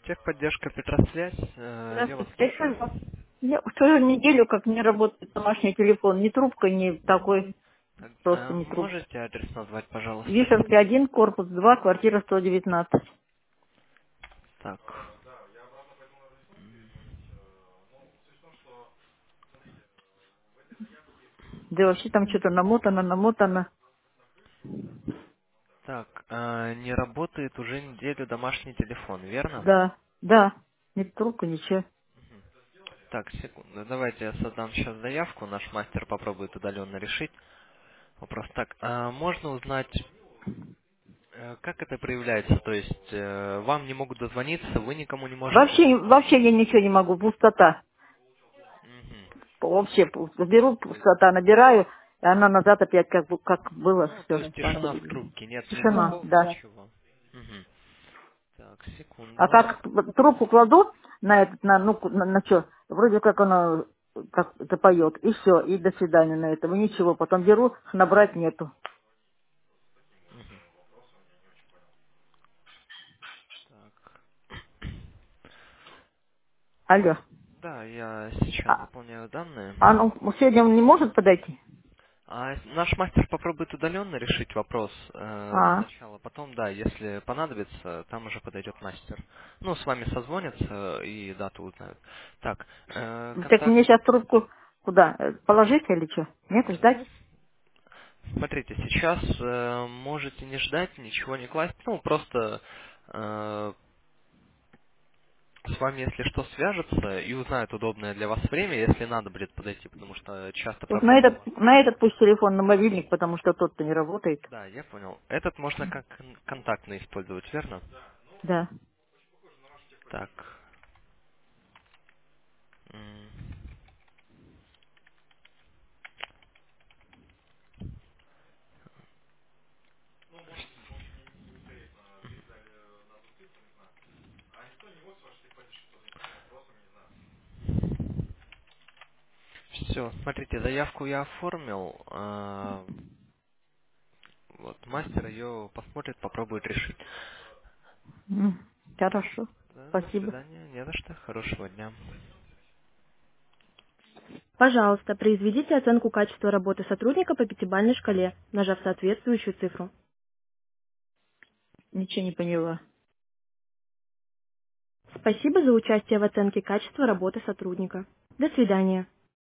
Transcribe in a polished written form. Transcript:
Техподдержка Петросвязь. Я вас Здравствуйте. Я слушаю. скажу, я вторую неделю как не работает домашний телефон. Ни трубка, ни такой, Так, просто не трубка. можете адрес назвать, пожалуйста? Вишевский 1, корпус 2, квартира 119. Так. Да и вообще там что-то намотано. Так, не работает уже неделю домашний телефон, верно? Да, да. Ни трубка, ничего. Так, секунду. Давайте я создам сейчас заявку. Наш мастер попробует удаленно решить вопрос. Так, можно узнать, как это проявляется? То есть вам не могут дозвониться, вы никому не можете? Вообще я ничего не могу, пустота. Мгм. Вообще беру пустота, набираю, и она назад опять как было, Ну, то все. есть тишина в трубке, нет Тишина, звонков, да. ничего. Мгм. Так, А секунду. как трубку кладу на этот, на что, вроде как оно как это поет, и все, и до свидания на этом, и ничего. Потом беру, набрать нету. Так. Алло. Да, я сейчас А, заполняю данные. ну, сегодня он не может подойти? Наш мастер попробует удаленно решить вопрос А, сначала, потом, да, если понадобится, там уже подойдет мастер. Ну, с вами созвонятся и дату узнают. Так, так контакт. мне сейчас трубку куда? Положить или что? Нет, ждать? Смотрите, сейчас можете не ждать, ничего не класть, ну, просто с вами, если что, свяжутся и узнают удобное для вас время, если надо будет подойти, потому что часто Вот проблема бывает. на этот пусть телефон, на мобильник, потому что тот-то не работает. Да, я понял. Этот можно как контактный использовать, верно? Да. Так. Все, смотрите, заявку я оформил. Вот, мастер ее посмотрит, попробует решить. М, Хорошо. Да, до Спасибо. свидания, не за что, хорошего дня. Пожалуйста, произведите оценку качества работы сотрудника по пятибалльной шкале, нажав соответствующую цифру. Ничего не поняла. Спасибо за участие в оценке качества работы сотрудника. До свидания.